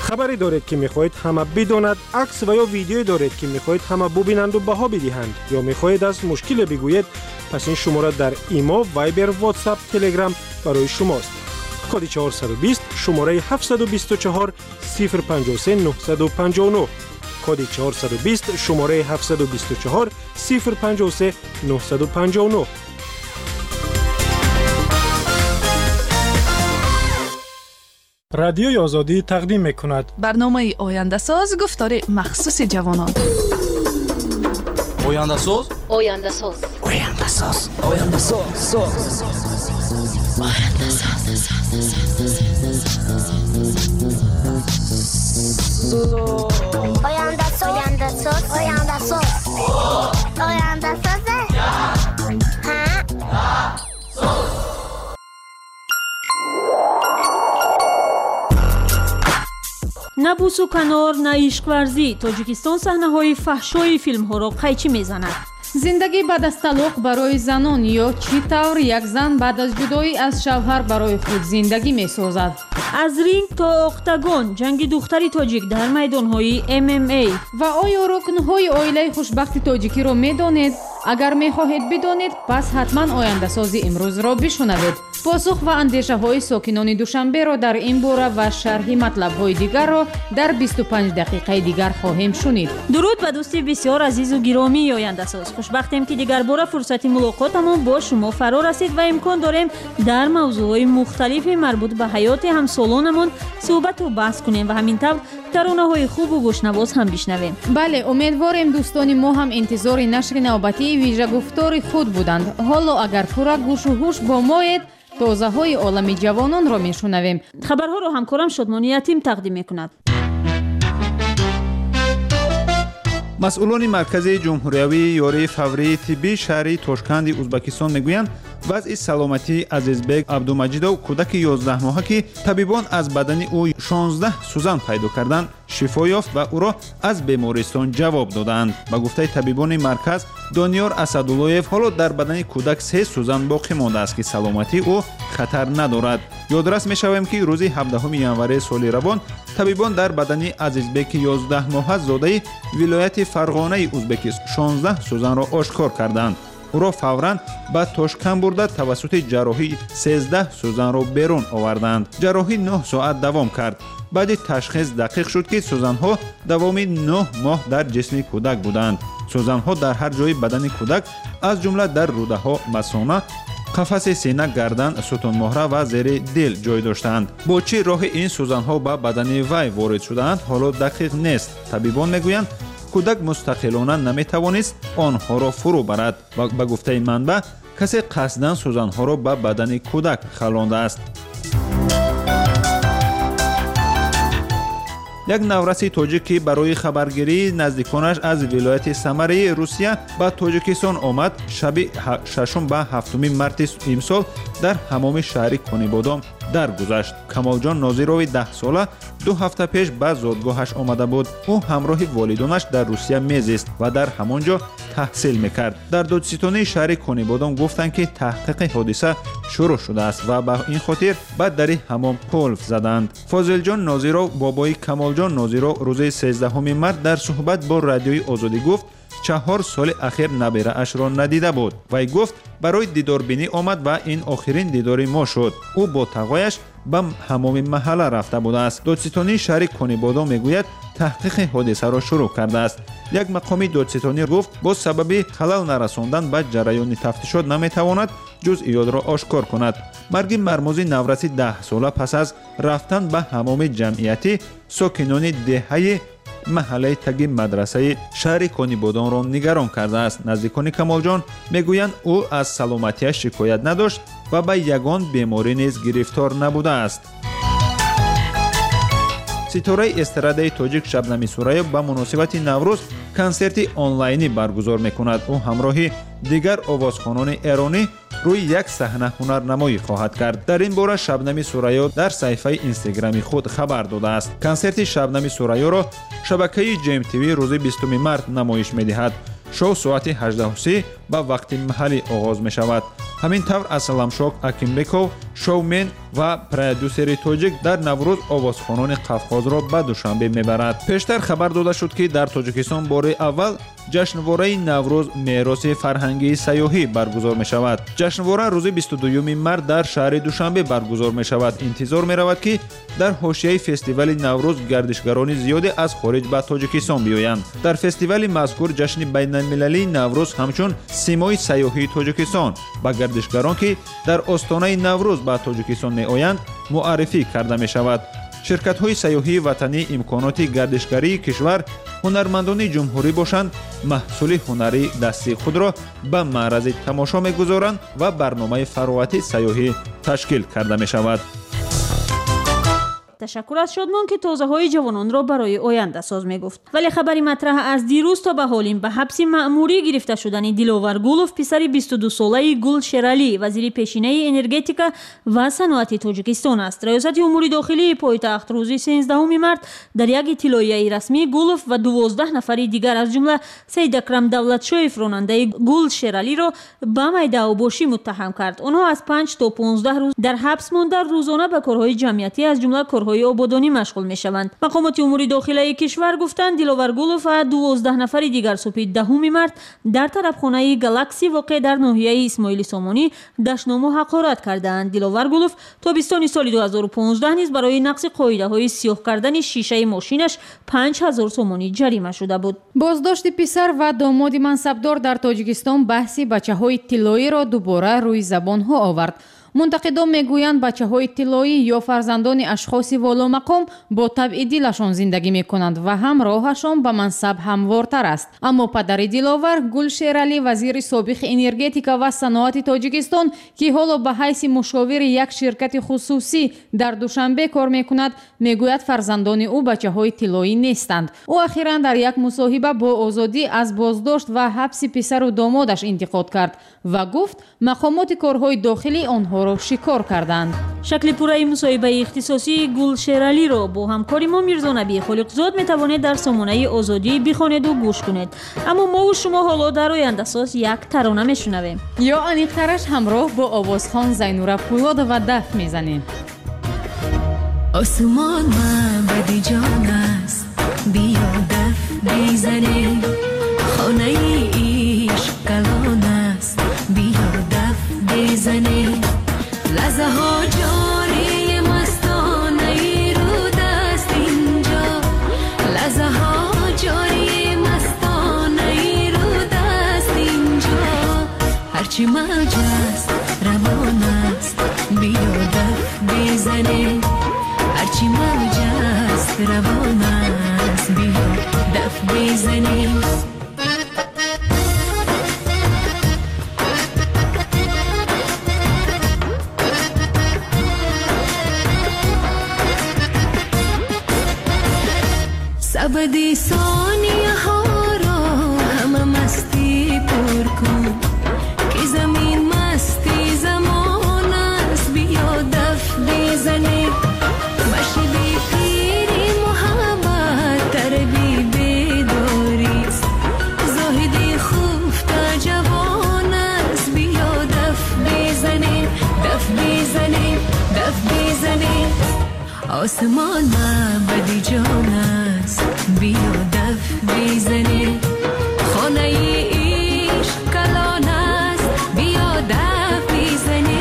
خبری دارید که میخواهید همه بداند، عکس و یا ویدیویی دارید که میخواهید همه ببینند و بها بدهند یا میخواهید از مشکل بگویید، پس این شماره در ایما، وایبر، واتساپ، تلگرام برای شماست. کد 420 شماره 724 053 959. کد 420 شماره 724 053 959. رادیوی آزادی تقدیم می‌کند برنامه آینده ساز گفتار مخصوص جوانان. آینده ساز، آینده ساز، آینده ساز، آینده ساز، آینده ساز. آینده ساز، آینده ساز، آینده ساز. آینده ساز. نه بوس و کنار، نه عشق ورزی. تاجیکستان صحنه‌های فحشای فیلم‌ها را قیچی می‌زند. زندگی بعد از طلاق برای زنان یا چی طور یک زن بعد از جدایی از شوهر برای خود زندگی می‌سازد. از رینگ تا اختاگون، جنگ دختری تاجیک در میدان‌های MMA. و آیا رکن‌های عائله خوشبخت تاجیکی را می‌دانید؟ اگر می‌خواهید بدانید، پس حتما آینده سازی امروز را بشنوید. پاسخ و اندیشه‌های ساکنان دوشنبه را در این باره و شرح مطلب‌های دیگر را در 25 دقیقه دیگر خواهیم شنید. درود به دوستی بسیار عزیز و گرامی آینده ساز. خوشبختیم که دیگر باره فرصت ملاقاتمون با شما فرا رسید و امکان داریم در موضوعات مختلفی مربوط به حیات همسالانمون صحبت و بحث کنیم و همین طور ترانه‌های خوب و گوشنواز هم بشنویم. بله، امیدواریم دوستان ما هم انتظار نشر نوبتی ویژه گفتار خود بودند. حالا اگر پورا گوش و هوش با مایید، تازه‌های عالم جوانان را میشنویم. خبرها را همکارم شادمانی یتیم تقدیم میکند. مسئولان مرکز جمهوریوی یاری فوری طبی شهری تاشکند ازبکستان میگویند وضع سلامتی عزیزبек عبدالمجیدов کودک 11 ماهه که طبیبان از بدن او 16 سوزن پیدا کردند شفا یافت و او را از بیمارستان جواب دادند. با گفته طبیبان مرکز دانیار اسدالله‌یف حالا در بدن کودک 3 سوزن باقی مانده است که سلامتی او خطر ندارد. یادرس می‌شویم که روز 17 ینوری سال روان طبیبان در بدن عزیزبek 11 ماهه زاده ولایت فرغانه ازبکستان 16 سوزن را آشکار کردند. او را فوراً به تاشکند برده توسط جراحی 13 سوزن را بیرون آوردند. جراحی 9 ساعت دوام کرد. بعد تشخیص دقیق شد که سوزن‌ها دوام 9 ماه در جسم کودک بودند. سوزن‌ها در هر جای بدن کودک از جمله در روده‌ها، مثانه، قفس سینه، گردن، ستون مهره و زیر دل جای داشتند. با چه راه این سوزن‌ها به بدن وی وارد شدند حالا دقیق نیست. طبیبان میگویند کودک مستقلانه نمیتوانست آنها را فرو برد و به گفته منبع کسی قصداً سوزن‌ها را به بدن کودک خلانده است. یک نورسی تاجیکی برای خبرگیری نزدیکانش از ولایت سمره روسیه به تاجیکستان آمد. شب 6 به 7 مارس امسال در حمام شهر کنیبادام درگذشت. کمالجان ناظروی 10 ساله 2 هفته پیش به زادگاهش آمده بود. او همراه والدانش در روسیه میزیست و در همانجا تحصیل میکرد. در دادستانی شهر کنیبادام گفتند که تحقیق حادثه شروع شده است و به این خاطر به در حمام قلف زدند. فاضل جان ناظرو بابای کمال جان ناظرو روز 13 مارس در صحبت با رادیوی آزادی گفت 4 سال اخیر نبیره اش را ندیده بود. وی گفت برای دیداربینی آمد و این آخرین دیدار ما شد. او با تقایش به حمام محله رفته بوده است. دادستانی شهر کنیبادام میگوید تحقیق حادثه را شروع کرده است. یک مقامی دادستانی گفت با سبب خلل نرساندن به جریان تفتیشات نمیتواند جزئیات را آشکار کند. مرگ مرموز نورسی 10 ساله پس از رفتن به حمام جمعیتی ساکنان دهه محله تگی مدرسه شهر کنیبادام را نگران کرده است. نزدیکان کمالجان میگویند او از سلامتیش شکایت نداشت و به یگان بیماری نیز گرفتار نبوده است. ستاره استراده تاجیک شبنمی سوریف به مناسبت نوروز کنسرتی آنلاینی برگزار میکند. او همراه دیگر آوازخوانان ایرانی روی یک صحنه هنرنمایی خواهد کرد. در این باره شبنمی سوریا در صفحه اینستاگرامی خود خبر داده است. کنسرت شبنمی سوریا را شبکه جیم تیوی روز 20 مارس نمایش میدهد. شو ساعت 18:30 با وقت محلی آغاز می شود. ҳамин тавр асаламшок акимбеков шоумен ва продюсери тоҷик дар наврӯз овозхонони қавқозро ба душанбе мебарад. пештар хабар дода шуд ки дар тоҷикистон бори аввал ҷашнвораи наврӯз мероси фарҳангии сайёҳӣ баргузор мешавад. ҷашнвора рӯзи 22 март дар шаҳри душанбе баргузор мешавад. интизор меравад ки дар ҳошияи фестивали наврӯз гардишгарони зиёде аз хориҷ ба тоҷикистон биёянд. дар фестивали мазкур ҷашни байналмилалии наврӯз ҳамчун симои сайёҳии тоҷикистон ба гардишгарон ки дар остонаи наврӯз ба тоҷикистон меоянд муаррифӣ карда мешавад. ширкатҳои сайёҳии ватанӣ имконоти гардишгарии кишвар ҳунармандони ҷумҳурӣ бошанд маҳсули ҳунарии дастии худро ба маърази тамошо мегузоранд ва барномаи фароғати сайёҳӣ ташкил карда мешавад. ташаккур аз шодмон ки тозаҳои ҷавононро барои ояндасоз мегуфт. вале хабари матраҳ аз дирӯз то ба ҳолин ба ҳабси маъмурӣ гирифта шудани Диловар Гулов, писари 22-солаи Гул Шералӣ, вазири пешинаи энергетика ва саноати Тоҷикистон аст. раёсати умури дохилии пойтахт рӯзи 13 март дар як иттилоияи расмӣ Гулов ва 12 нафари дигар аз ҷумла Саид Акрам Давлатшоев ронандаи Гул Шералиро ба майдаъвобошӣ муттаҳам кард. онҳо аз 5 то 15 рӯз дар ҳабс монда рӯзона ба корҳои ҷамъиятӣ аз ҷумла корҳои ободонӣ машғул мешаванд. мақомоти умури дохилаи кишвар гуфтанд Диловар Гулов ва 12 нафари дигар субҳи 10 март дар тарабхонаи Галакси воқеъ дар ноҳияи Исмоили Сомонӣ даштному ҳақорат кардаанд. Диловар Гулов тобистони соли 2015 низ барои нақси қоидаҳои сиёҳ кардани шишаи мошинаш 5000 сомонӣ ҷарима шуда буд. боздошти писар ва домоди мансабдор дар Тоҷикистон баҳси бачаҳои тиллоиро дубора рӯи забонҳо овард. мунтақидон мегӯянд бачаҳои тиллоӣ ё фарзандони ашхоси воломақом бо табъи дилашон зиндагӣ мекунанд ва ҳам роҳашон ба мансаб ҳамвортар аст. аммо падари Диловар, Гул Шералӣ, вазири собиқи энергетика ва саноати Тоҷикистон, ки ҳоло ба ҳайси мушовири як ширкати хусусӣ дар Душанбе кор мекунад, мегӯяд фарзандони ӯ бачаҳои тиллоӣ нестанд. ӯ ахиран дар як мусоҳиба бо озодӣ аз боздошт ва ҳабси писару домодаш интиқод кард ва гуфт мақомоти корҳои дохилӣ онҳо шикор карданд. шакли пурраи мусоҳибаи ихтисосии Гул Шералиро бо ҳамкори мо Мирзо Набии Холиқзод метавонед дар сомонаи Озодӣ бихонеду гӯш кунед. аммо мову шумо ҳоло дар ояндасоз як тарона мешунавем. ё аниқтараш ҳамроҳ бо овозхон Зайнура Пӯлодова даф мезанем. осмон маъбади ҷон аст, биё даф бизанем. хонаи ишқ калон аст, биё даф бизанем. لحظه‌ها جاری مستانه رود است اینجا، لحظه‌ها جاری مستانه رود است اینجا. هرچی موج است روان است، بیا دف بزنیم. هرچی موج است روان است، بیا دف بزنیم. ابدی ثانیه ها را همه مستی پر کن که زمین مستی زمان است، بیا دف بزنی. مشعلی پیری محبت تربی بداریست، زاهدی خفته جوان است، بیا دف بزنی. دف بزنی، دف بزنی. آسمان معبدی جان است، بیا دف بزنی. خانه عشق کلان است، بیا دف بزنی.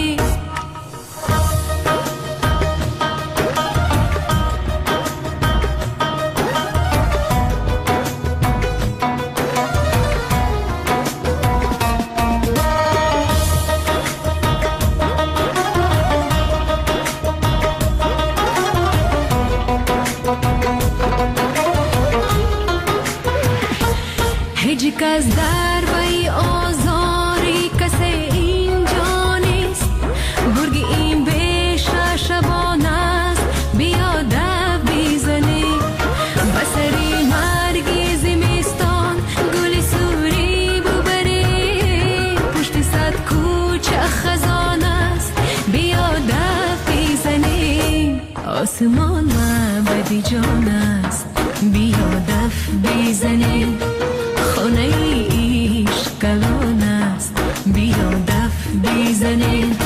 از دربای آزاری کسی اینجا نیست، برگ این بیشه شبان است، بیا دف بزنی. بسری مرگی زمستان گل سوری ببری، پشت صد کوچه خزان است، بیا دف بزنی. آسمان معبدی جان است، بیا دف بزنی. خانه عشق کلان است، بیا دف میزنین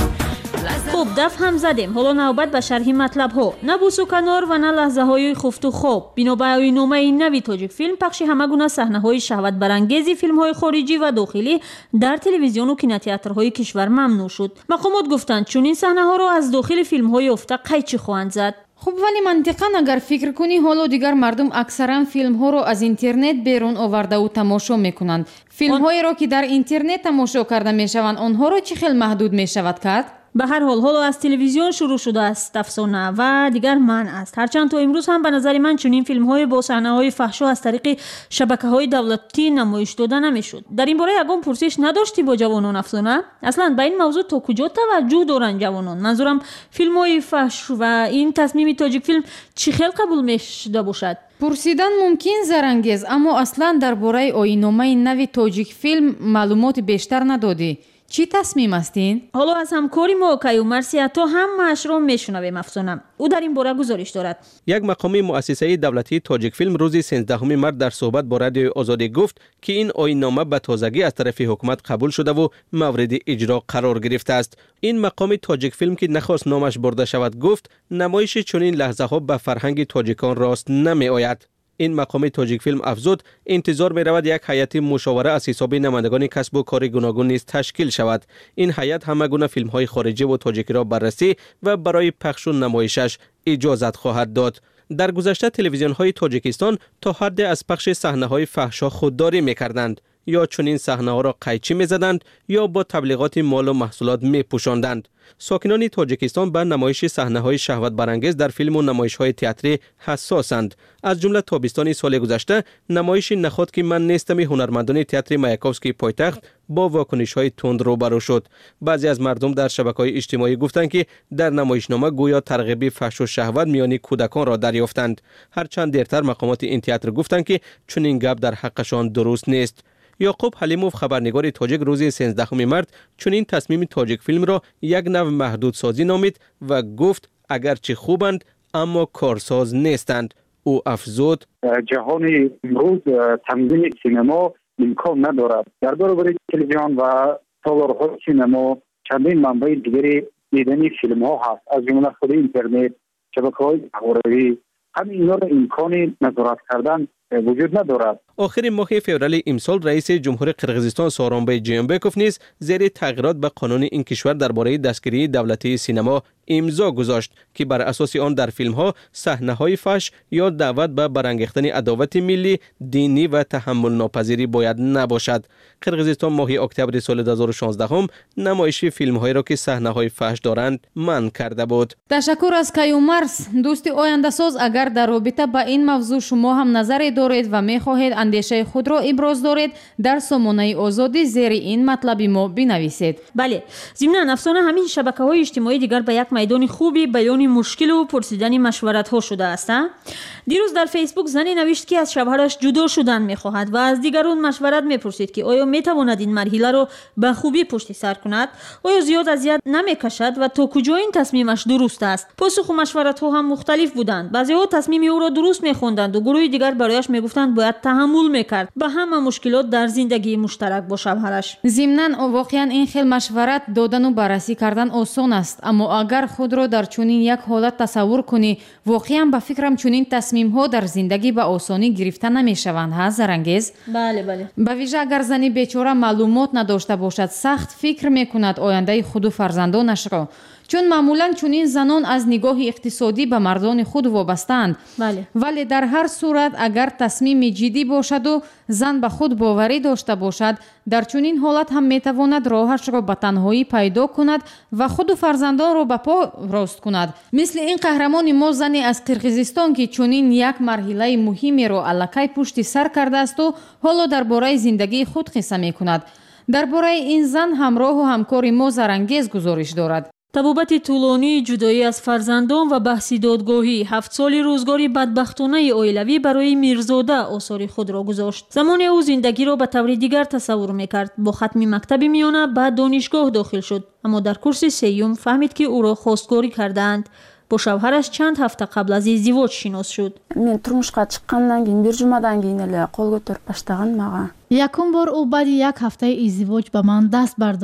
خب دف هم زدیم. حالا نوبت به شرح مطلب ها. نه بوسو کنار و نه لحظه های خفت و خواب. بنا به نامه نوی تاجیک فیلم پخش همه گونه صحنه های شهوت برانگیزی فیلم های خارجی و داخلی در تلویزیون و کینوتئاترهای کشور ممنوع شد. مقامات گفتند چون این صحنه ها را از داخل فیلم های افته قیچی خواهند زد. خب ولی منطقاً اگر فکر کنی حالا دیگر مردم اکثرا فیلم ها رو از اینترنت بیرون آورده و تماشا میکنند. فیلم هایی را که در اینترنت تماشا کرده میشوند آنها را چه خیلی محدود میشود کرد؟ به هر حال حالا از تلویزیون شروع شده است افسانه و دیگر منع است. هرچند تا امروز هم به نظر من چنین فیلم های با صحنه های فحشا از طریق شبکه های دولتی نمایش داده نمیشد. در این باره یگان پرسش نداشتی با جوانان افسانه؟ اصلا به این موضوع تا کجا توجه دارن جوانان؟ منظورم فیلم های فحش و این تصمیم تاجیک فیلم چی خیلی قبول میشده باشد؟ پرسیدن ممکن زرانگیز، اما اصلا درباره آیین‌نامه نوی تاجیک فیلم معلومات بیشتر ندادی. چی تصمیم استین؟ حالا از همکاری ما کیومرث سیاتا همه‌اش را میشنویم افسانه. او در این باره گزارش دارد. یک مقام مؤسسه دولتی تاجیک فیلم روز 13 مارس در صحبت با رادیو آزادی گفت که این آیین‌نامه به تازگی از طرف حکومت قبول شده و مورد اجرا قرار گرفته است. این مقام تاجیک فیلم که نخواست نامش برده شود گفت نمایش چنین لحظه ها به فرهنگ تاجیکان راست نمی آید. این مقام تاجیک فیلم افزود انتظار می رود یک هیئت مشاوره از حساب نمایندگان کسب و کار گوناگون نیز تشکیل شود. این هیئت همه گونه فیلم های خارجی و تاجیکی را بررسی و برای پخش و نمایشش اجازت خواهد داد. در گذشته تلویزیون های تاجیکستان تا حد از پخش صحنه های فحشا خودداری می کردند. یا چنین صحنه ها را قیچی می زدند یا با تبلیغات مال و محصولات می پوشاندند. ساکنان تاجیکستان به نمایش صحنه های شهوت برانگیز در فیلم و نمایش های تئاتری حساسند. از جمله تابستان سال گذشته نمایش نخست که من نیستم هنرمندان تئاتر مایاکوفسکی پایتخت با واکنش های تند روبرو شد. بعضی از مردم در شبکه‌های اجتماعی گفتند که در نمایشنامه گویا ترغیب فحش و شهوت میان کودکان را دریافتند. هرچند دیرتر مقامات این تئاتر گفتند که چنین گپ در حقشان درست نیست. یعقوب حلیموف خبرنگار تاجیک روز 13 مارس چنین تصمیم تاجیک فیلم را یک نوع محدود سازی نامید و گفت اگرچه خوبند اما کارساز نیستند. او افزود جهان امروز تنظیم سینما امکان ندارد. در برابر تلویزیون و تالارهای سینما چندین منبع دیگری دیدن فیلم ها هست، از جمله خود اینترنت، شبکه‌های اخباری. همین اینا را امکان نظارت کردن وجود ندارد. آخر ماه فوریه امسال رئیس جمهور قرقیزستان سورونبای جیانبکوف نیز زیر تغییرات به قانون این کشور درباره دستگیری دولتی سینما امضا گذاشت که بر اساس آن در فیلم ها صحنه های فحش یا دعوت به برانگیختن عداوت ملی، دینی و تحمل ناپذیری باید نباشد. قرقیزستان ماه اکتبر سال 2016 هم نمایش فیلم هایی را که صحنه های فحش دارند منع کرده بود. تشکر از کیومرث. دوست آینده ساز، اگر در رابطه با این موضوع شما هم نظری دارید و می‌خواهید اندیشه خود را ابراز دارید، در سامانه آزادی زیر این مطلب ما بنویسید. بله، ضمن افسانه همین شبکه‌های اجتماعی دیگر به یک میدان خوبی بیان مشکل و پرسیدن مشورت‌ها شده است. دیروز در فیسبوک زنی نوشت که از شوهرش جدا شدن می‌خواهد و از دیگران مشورت می‌پرسید که آیا می‌تواند این مرحله را به خوبی پشت سر کند، آیا زیاد اذیت نمی‌کشد و تا کجا این تصمیمش درست است. پاسخ و مشورت‌ها هم مختلف بودند. بعضی‌ها تصمیم او را درست می‌خواندند و گروه دیگر برایش می‌گفتند باید تحمل می‌کرد به همه مشکلات در زندگی مشترک با شوهرش. ضمناً واقعاً این خیل مشورت دادن و بررسی کردن آسان است، اما اگر خود را در چنین یک حالت تصور کنی، واقعاً به فکرم چنین تصمیم‌ها در زندگی به آسانی گرفته نمی‌شوند. ها زرانگیز؟ بله. به ویژه اگر زنی بیچاره معلومات نداشته باشد، سخت فکر می‌کند آینده خود و فرزندانش را، چون معمولاً چنین زنان از نگاه اقتصادی به مردان خود وابسته‌اند. بله. ولی در هر صورت اگر تصمیم جدی باشد و زن به خود باوری داشته باشد، در چنین حالت هم میتواند راهش را به تنهایی پیدا کند و خود و فرزندان را به پا راست کند. مثل این قهرمان ما زنی از قرقیزستان که چنین یک مرحله مهمی را الکی پشت سر کرده است و حالا درباره زندگی خود قصه میکند. درباره این زن همراه و همکار ما زرانگیز گزارش دارد. تبابت طولانی جدایی از فرزندان و بحث دادگاهی 7 سال روزگاری بدبختانه عائلوی برای میرزاده آثار خود را گذاشت. زمان او زندگی را به طور دیگر تصور میکرد. با ختم مکتب میانه به دانشگاه داخل شد، اما در کورس سیوم فهمید که او را خواستگاری کردند. با شوهرش چند هفته قبل از ازدواج شناس شد. من turmushga chiqqandan keyin bir jumadan keyin ele qo'l ko'tarib boshlagan maga. یکم بار او بعد یک هفته ازدواج به من دست برداشت.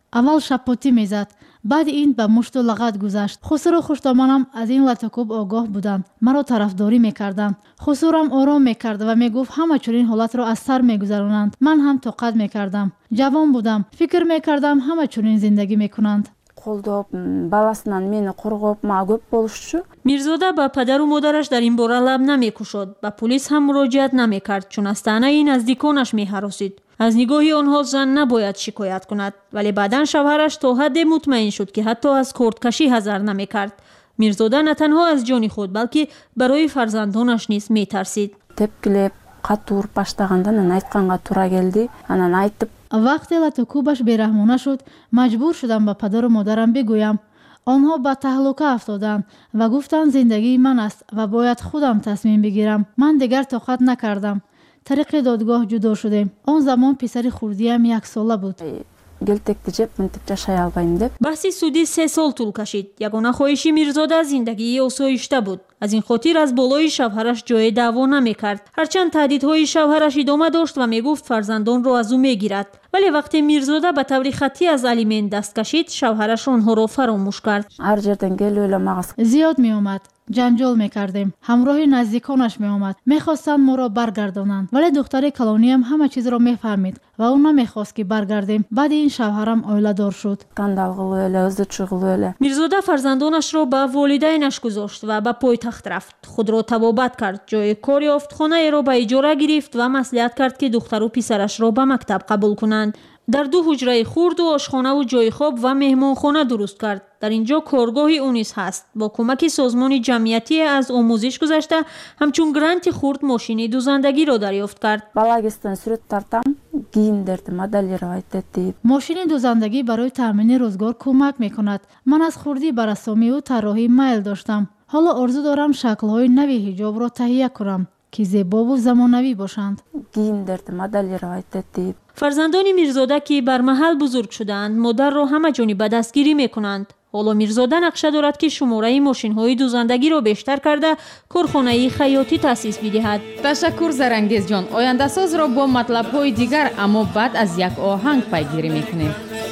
аввал шапотӣ мезад, баъди ин ба мушту лағат гузашт. хусру хуштомонам аз ин латукуб огоҳ буданд, маро тарафдорӣ мекарданд. хусурам ором мекард ва мегуфт ҳама чунин ҳолатро аз сар мегузаронанд. ман ҳам тоқат мекардам. ҷавон будам, фикр мекардам ҳама чунин зиндагӣ мекунанд. қолдоп баласынан мени қорғоп мага көп болушчу. мирзода ба падару модараш дар ин бора лаб намекушод, ба полис ҳам муроҷиат намекард, чун аз таънаи наздиконаш меҳаросид. аз нигоҳи онҳо зан набояд шикоят кунад, вале баъдан шавҳараш то ҳадде мутмаин шуд, ки ҳатто аз кордкашӣ ҳазар намекард. мирзода на танҳо аз ҷони худ, балки барои фарзандонаш низ метарсид. Тепкилеп, қатур баштаганда анан айтканга туура келди. Анан айтып, вақте латукубаш бераҳмона шуд, маҷбур шудам ба падару модарам бигӯям. онҳо ба таҳлука афтоданд ва гуфтанд зиндагии ман аст ва бояд худам тасмим бигирам. ман дигар тоқат накардам. тариқи додгоҳ ҷудо шудем. он замон писари хурдиам 1 сола буд. гелтекти жеп мынтип жашай албайм деп. баҳси судӣ 3 сол тӯл кашид. ягона хоҳиши мирзода зиндагии осоишта буд. аз ин хотир аз болои шавҳараш ҷое даъво намекард. ҳарчанд таҳдидҳои шавҳараш идома дошт ва мегуфт фарзандонро аз ӯ мегирад. вале вақте мирзода ба таври хаттӣ аз алимент даст кашид, шавҳараш онҳоро фаромӯш кард. ҳар ҷерден келӯла мағаз зиёд меомад. ҷанҷол мекардем. ҳамроҳи наздиконаш меомад. мехостанд моро баргардонанд. вале духтари калониям ҳама чизро мефаҳмид ва ӯ намехост ки баргардем. баъди ин шавҳарам оиладор шуд. скандал қилӯла, ӯзучу қилӯла. мирзода фарзандонашро ба волидайнаш гузошт ва ба пойтахт рафт. худро табобат кард. ҷои кор ёфт, хонаеро ба иҷора гирифт ва маслиҳат кард ки духтару писарашро ба мактаб қабул кунанд. дар 2 ҳуҷраи хурду ошхонаву ҷойи хоб ва меҳмонхона дуруст кард. дар ин ҷо коргоҳи ӯ низ ҳаст. бо кӯмаки созмони ҷамъиятие аз омӯзиш гузашта, ҳамчун гранти хурд мошини дузандагиро дарёфт кард. балагистан сурат тартам, кийимдерди моделировать етди. мошини дузандагӣ барои таъмини рӯзгор кӯмак мекунад. ман аз хурдӣ ба рассомию тарроҳӣ майл доштам. ҳоло орзу дорам шаклҳои нави ҳиҷобро таҳия кунам, ки зебову замонавӣ бошанд. кийимдерди моделировать етди. фарзандони мирзода ки бар маҳал бузург шудаанд, модарро ҳама ҷониба дастгирӣ мекунанд. ҳоло мирзода нақша дорад ки шумораи мошинҳои дузандагиро бештар карда корхонаи хаётӣ таъсис бидиҳад. ташаккур Зарангезҷон. Ояндасозро бо матлабҳои дигар, аммо баъд аз як оҳанг пайгирӣ мекунем.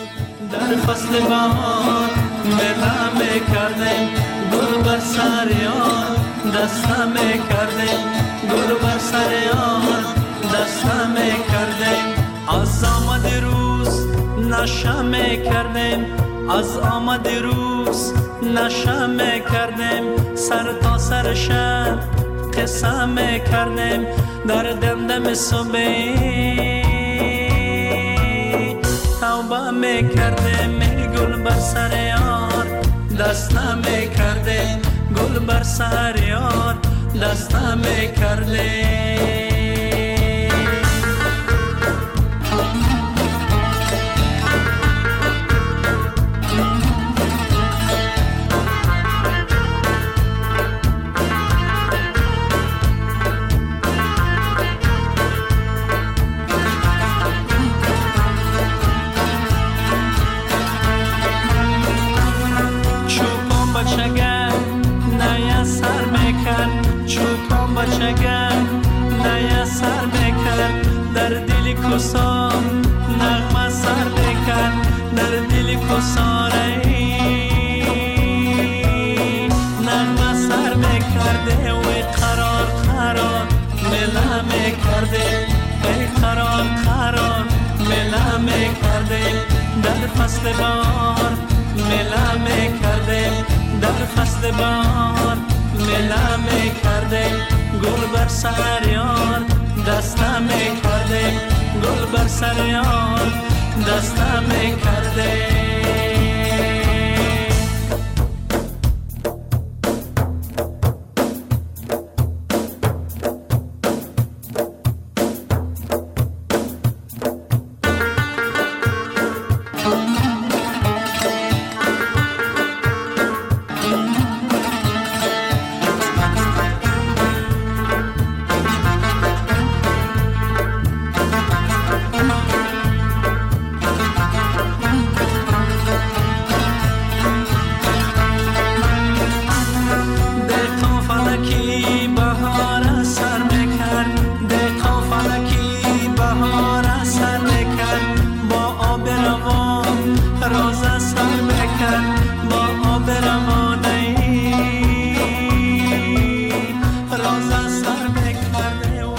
дар фасли баҳор мела мекардем, гул бар сари он даста мекардем, гул бар сари он даста мекардем. аз омади рӯз наша мекардем, аз омади рӯз наша мекардем, сар то сар шаб қисса мекардем, дар дамдами субҳи тавба мекардем. гул бар сари он даста мекардем, гул бар сари он даста мекардем. در دل کوسان نغمه سر بکن، در دل کوساره نغمه سر بکرده و قرار قرار ملا میکرده، قرار قرار ملا میکرده. در فصل بهار ملا میکرده، در فصل بهار ملا میکرده. گل بر سریان دسته میکرده، گل بر سریان دسته میکرده.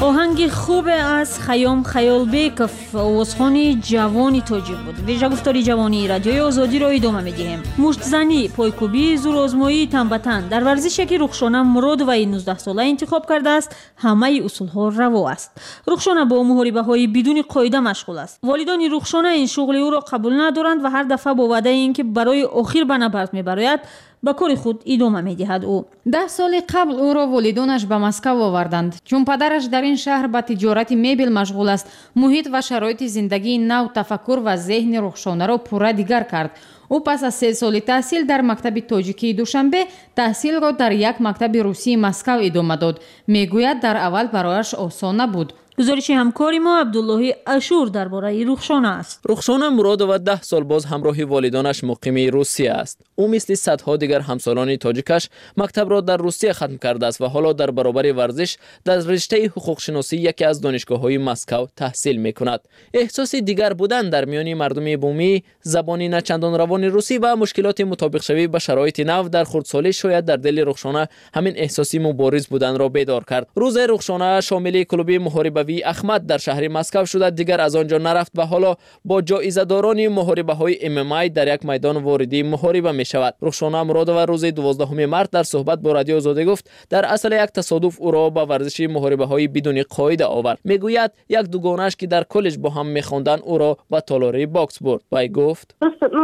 آهنگ خوب از خیام خیالبیکов آوازخوان جوانی تاجیک بود. ویژه گفتاری جوانی رادیوی آزادی را ادامه می‌دهیم. مشت‌زنی، پایکوبی، زورآزمایی تنبتن در ورزشی که رخشانه مراد و 19 ساله انتخاب کرده است، همه اصول‌ها روا است. رخشانه با محاربه‌های بدون قاعده مشغول است. والدان رخشانه این شغل او را قبول ندارند و هر دفعه با وعده اینکه برای آخر به نبرد می‌براید با کار خود ادامه می‌دهد. او 10 سال قبل او را والدانش به مسکو آوردند چون پدرش در این شهر به تجارت مبل مشغول است. محیط و شرایط زندگی نو تفکر و ذهن رخشانه را پورا دیگر کرد. او پس از 3 سال تحصیل در مکتب تاجیکی دوشنبه تحصیل را در یک مکتب روسی مسکو ادامه داد. میگوید در اول برایش آسان نبود. گزارش همکاری ما عبدالله اشور درباره رخشانه است. رخشانه مرادова 10 سال باز همراه والدانش مقیم روسیه است. او مثل صدها دیگر همسالان تاجیکش مکتب را در روسیه ختم کرده است و حالا در برابر ورزش در رشته حقوق شناسی یکی از دانشگاه‌های مسکو تحصیل می‌کند. احساس دیگر بودن در میان مردم بومی، زبانی نچندان روان روسی و مشکلات مطابق شوی با شرایط نو در خردسالی شاید در دل رخشانه همین احساسی مبارز بودن را بیدار کرد. روز رخشانه شامل کلوب محاربه احمد در شهر مسکو شده، دیگر از آنجا نرفت و حالا با جایزه داران محاربه‌های MMA در یک میدان واردی محاربه می شود. رخشانه مرادova روز 12 مارس در صحبت با رادیو آزادی گفت در اصل یک تصادف او را با ورزش محاربه‌های بدون قاعده آورد. میگوید یک دوگانش که در کالج با هم می‌خواندند او را به تالار باکس برد. وی گفت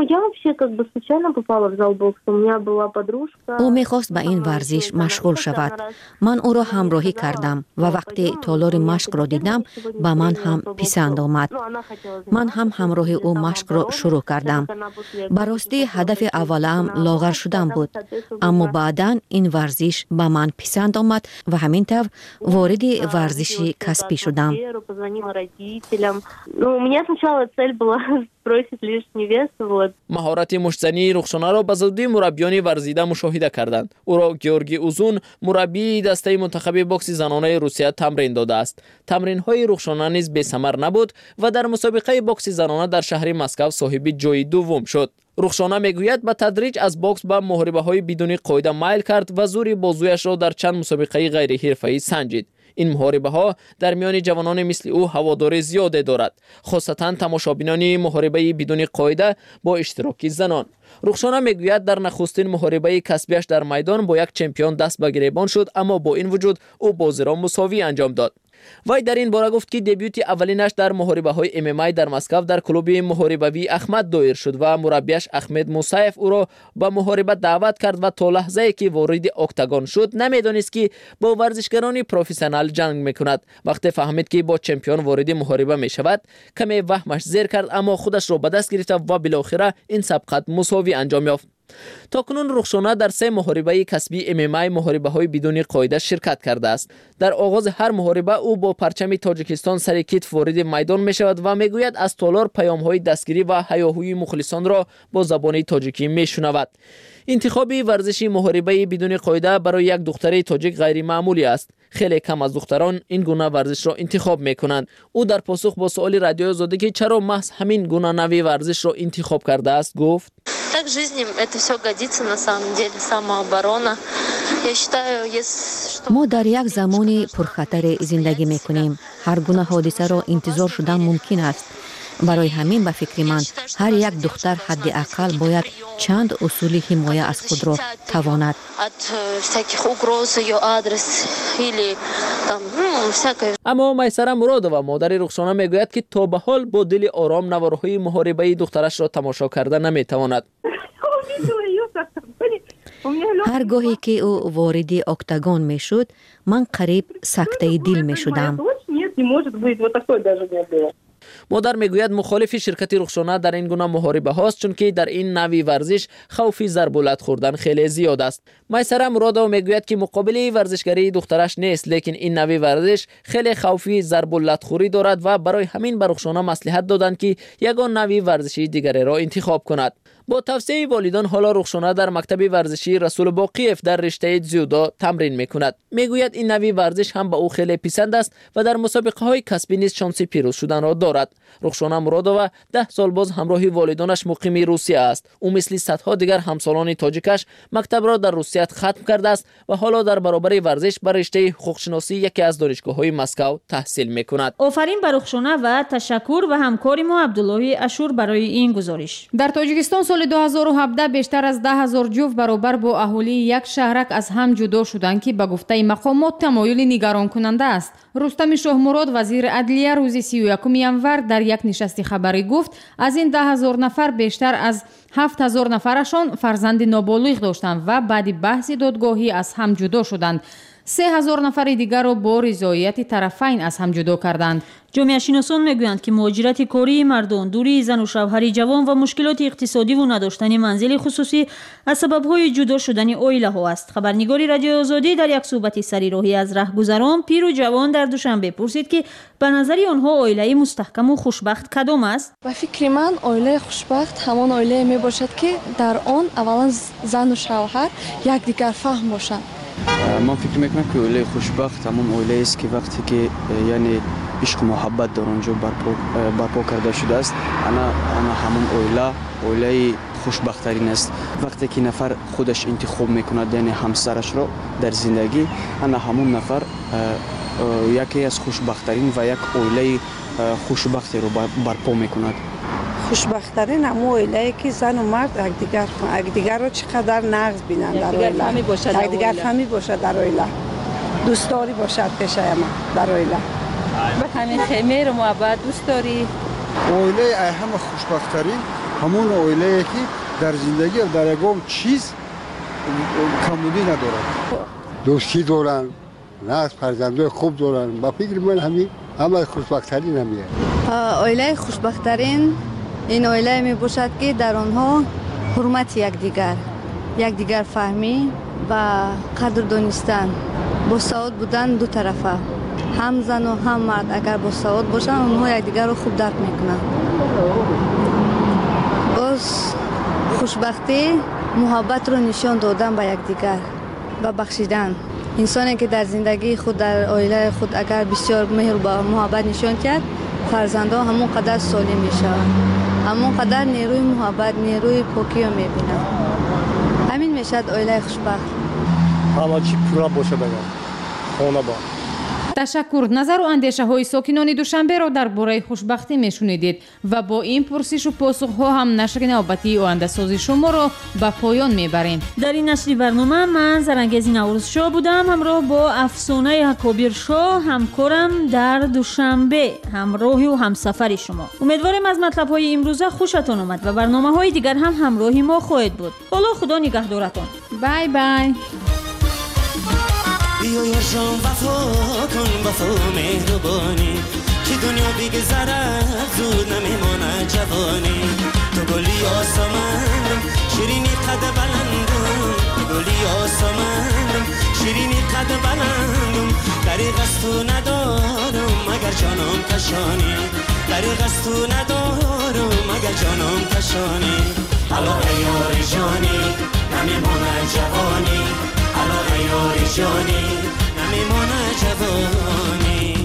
او می‌خواست به این ورزش مشغول شود. من او را همراهی کردم و وقتی تالار مشق را دیدم با من هم پسند آمد. من هم همراه او مشق را شروع کردم. براستی هدف اولم لاغر شدن بود، اما بعداً این ورزش با من پسند آمد و همین طور وارد ورزش کسبی شدم. مهارت مشت‌زنی رخشانه را به زودی مربیان ورزیده مشاهده کردند. او را گیورگی اوزون مربی دسته منتخب باکس زنانه روسیه تمرین داده است. تمرین‌های رخشانه نیز بی‌ثمر نبود و در مسابقه باکس زنانه در شهر مسکو صاحب جای دوم شد. رخشانه میگوید به تدریج از باکس به محاربه‌های بدون قاعده میل کرد و زور بازویش را در چند مسابقه غیر حرفه‌ای سنجید. این محاربه‌ها در میان جوانان مثل او هواداری زیاده دارد، خاصتا تماشابینان محاربه بدون قاعده با اشتراک زنان. رخشانه میگوید در نخستین محاربه کسبیش در میدان با یک چمپیون دست به گریبان شد، اما با این وجود او بازی را مساوی انجام داد. وی در این باره گفت که دبیوت اولینش در محاربه‌های MMA در مسکو در کلوب محاربوی احمد دایر شد و مربیش احمد موسیف او را به محاربه دعوت کرد و تا لحظه‌ای که وارد اکتاگون شد نمیدانست که با ورزشکاران پروفسیونال جنگ میکند. وقتی فهمید که با چمپیون وارد محاربه میشود کمی وهمش زیر کرد، اما خودش را به دست گرفت و بالاخره این سبقت مساوی انجام یافت. تاکنون رخشانه در 3 محاربه کسبی MMA محاربه‌های بدون قاعده شرکت کرده است. در آغاز هر محاربه او با پرچم تاجیکستان سر کتف وارد میدان می شود و میگوید از تالار پیام‌های دستگیری و هیاهوی مخلصان را با زبان تاجیکی میشنود. انتخاب ورزش محاربه بدون قاعده برای یک دختر تاجیک غیر معمولی است. خیلی کم از دختران این گونه ورزش را انتخاب میکنند. او در پاسخ با سوال رادیو آزادی که چرا محض همین گونه نوع ورزش را انتخاب کرده است گفت: Так в жизни это все годится на самом деле, самооборона. Я считаю, если ما در یک زمان پرخطر زندگی میکنیم. هر گونه حادثه را انتظار شدن ممکن است. برای همین به فکر من هر یک دختر حداقل باید چند اصول حمایت از خود را تواند. اما میسره مرادova مادر رخشانه میگوید که تا به حال با دل آرام نوارهای محاربه دخترش را تماشا کرده نمیتواند. هر گاهی که او وارد اکتاگون میشد من قریب سکته دل میشدم. مادر میگوید مخالف شرکت رخشانه در این گونه محاربه هاست، چون که در این نوع ورزش خوف ضرب و لت خوردن خیلی زیاد است. میسره مرادova میگوید که مقابله ورزشگری دخترش نیست، لیکن این نوع ورزش خیلی خوفی ضرب و لت خوری دارد و برای همین به رخشانه مصلحت دادند که یگان نوع ورزشی دیگری را انتخاب کند. با توصیه والدان حالا رخشانه در مکتب ورزشی رسول باقیف در رشته جودو تمرین میکند. میگوید این نوع ورزش هم به او خیلی پسند است و در مسابقه های کسبی نیز شانس پیروز شدن را دارد. رخشانه مرادووا 10 سال باز همراه والدانش مقیم روسیه است. او مثل صدها دیگر همسالان تاجیکش مکتب را در روسیه ختم کرده است و حالا در برابر ورزش بر رشته حقوق‌شناسی یکی از دانشگاه‌های مسکو تحصیل میکند. آفرین بر رخشانه و تشکر و همکاری ما عبدالله اشور برای این گزارش. در تاجیکستان سال 2017 بیشتر از 10,000 جفت برابر با اهالی یک شهرک از هم جدا شدند که به گفته مقامات تمایل نگران کننده است. رستم شاهمراد وزیر عدلیه روز 31 ینور در یک نشست خبری گفت از این 10,000 نفر بیشتر از 7,000 نفرشان فرزند نابالغ داشتند و بعد بحث دادگاهی از هم جدا شدند. 3,000 نفر دیگر را با رضایت طرفین از هم جدا کردند. جامعه شناسان میگویند که مهاجرت کاری مردان، دوری زن و شوهر جوان و مشکلات اقتصادی و نداشتن منزل خصوصی از سبب‌های جدا شدن عائله‌ها است. خبرنگار رادیو آزادی در یک صحبت سریراهی از رهگذران پیر و جوان در دوشنبه پرسید که به نظر آنها عائله مستحکم و خوشبخت کدام است؟ به فکر من عائله خوشبخت همان عائله می باشد که در آن اولا زن و شوهر یکدیگر فهم باشند. من فکر میکنم که عائله خوشبخت همون عائله است که وقتی که یعنی عشق محبت در اونجا برپا کرده شده است، انا همون عائله خوشبخت ترین است. وقتی که نفر خودش انتخاب میکند یعنی همسرش را در زندگی، انا همون نفر یکی از خوشبخت ترین و یک عائله خوشبختی رو برپا میکند. خوشبخت‌ترین همون عائله که زن و مرد یکدیگر رو چقدر نقص بینند در عائله، یکدیگر فهمی باشد در عائله، دوستداری باشد پیش ما در عائله، به همین خیمه و محبت دوستداری. عائله همه خوشبخت‌ترین همون عائله که در زندگی و در یگام چیز کمبودی ندارد. دوستی دارن، نقص فرزندای خوب دارن. با فکر من همه خوشبخت‌ترین همیه. عائله خوشبخت‌ترین این عائله می باشد که در آنها حرمت یکدیگر فهمی و قدر دانستن، با سعادت بودن دو طرفه، هم زن و هم مرد اگر با سعادت باشن اونها یکدیگر رو خوب درک میکنن. باز خوشبختی محبت رو نشان دادن به یکدیگر و بخشیدن. انسانی که در زندگی خود در عائله خود اگر بسیار مهر و محبت نشان کرد، فرزندان همون قدر سالم میشوند، همون قدر نیروی محبت، نیروی پاکی رو میبینن. همین میشد عائله خوشبخت. همه چی پورا باشه بگم خانه با. تشکر. نظر و اندیشه های ساکنان دوشنبه را در باره خوشبختی میشنیدید و با این پرسش و پاسخ ها هم نشر نوبتی آینده سازی شما را به پایان میبریم. در این نشر برنامه من زرنگیز نوروز شاه بودم، همراه با افسانه حکابیر شاه همکارم در دوشنبه، همراه و همسفر شما. امیدوارم از مطلب های امروزه خوشتان آمد و برنامه های دیگر هم همراهی ما خواهد بود. حالا خدا نگهدارتان. بای بای. بیا یار جان وفا کن، وفا مهربانی که دنیا بگذرد زود نمیماند جوانی. تو گلی آسمانم شیرینی قد بلندم، تو گلی آسمانم شیرینی قد بلندم. دریغ از تو ندارم مگر جانم کشانی، دریغ از تو ندارم مگر جانم کشانی. علاقه یار جانی نمیماند جوانی، علاقه یار جانی نمیماند جوانی.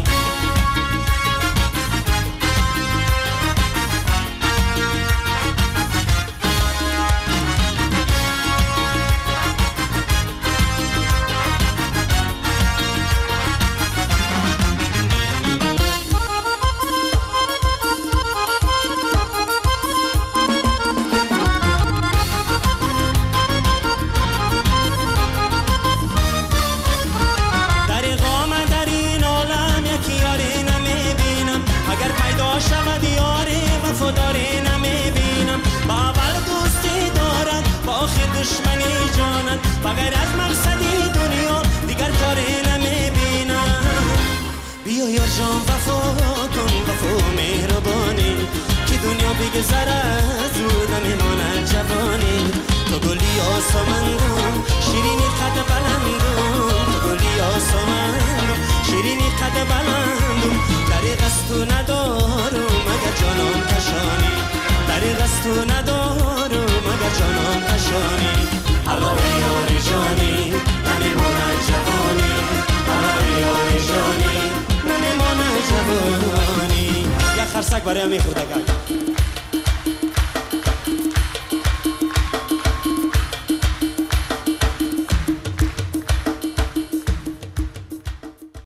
دشمنی جانت بغیر از مقصدی دنیا دیگر کاری نمیبینم. بیا یار جان وفا کن، وفا مهربانی که دنیا بگذرد زود نمیماند جوانی. تو گلی آسمانم شیرینی قد بلندم، تو گلی آسمانم شیرینی قد بلندم. دریغ از تو ندارم مگر جانم کشانی، دریغ از تو ندارم سگ برای میخورد اگر